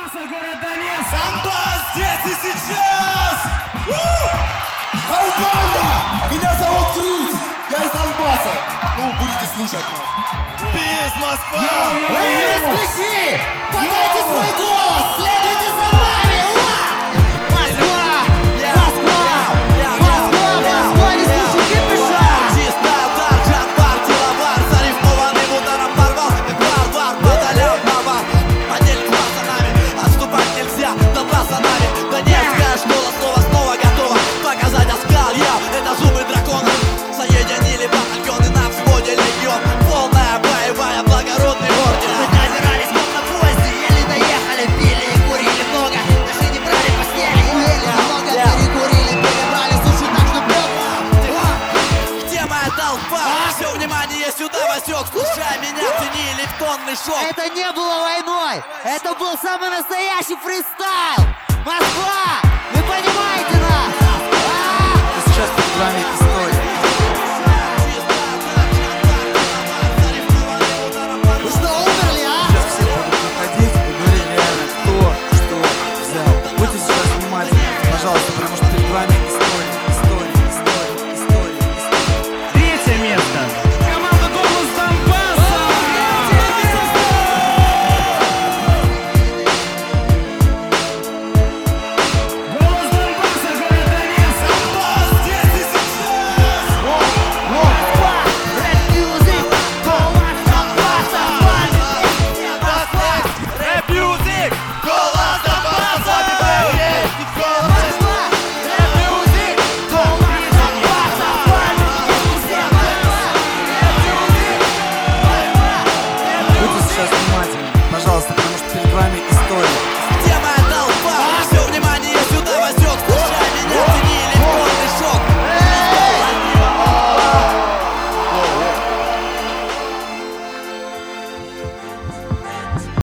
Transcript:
Донбасса, город Донецк! Донбасс здесь и сейчас! Колбанда! Меня зовут Крuz! Я из Донбасса! Ну, будете слушать нас. Пис, Москва! Слыши! Подайте свой голос! Следуйте за нами! Москва! Москва! Москва! Москва! Не слушай кипиша! Чисто удар, Джанбар, Дилавар, зарифмованным ударом порвал, как варвар, подолял навар. Подель с пацанами, отступать нельзя, Донбасс за нами. Донецкая школа снова готова показать оскал. Это зубы дракона, соединили батальоны на взводе легион. Полная боевая, благородный орден. Мы добирались как на поезде, еле доехали, пили и курили много. Даже не брали постели, ели много, перекурили, перебрали суши, так что пьет. Где моя толпа? Все внимание сюда, Васек, слушай меня, ценили в тонный шок. Это не было войной, это был самый настоящий фристайл. Москва! Вы понимаете нас? Сейчас перед вами